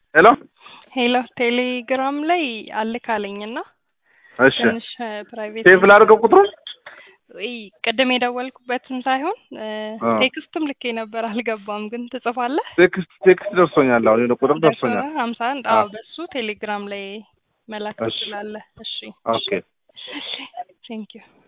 ሄሎ ሄሎ ቴሌግራም ላይ አልካለኝና እሺ ትንሽ ፕራይቬት ሴቭ ላድርገው ቁጥሩን ቅድም የደወልኩበትን ሳይሆን ቴክስትም ልኬ ነበር አልገባም ግን ትጽፋለህ ቴክስት ደርሶኛል አሁን የሆነ ቁጥር ደርሶኛል 51 አዎ በሱ ቴሌግራም ላይ መላክ ትችላለህ እሺ ኦኬ ቴንክ ዩ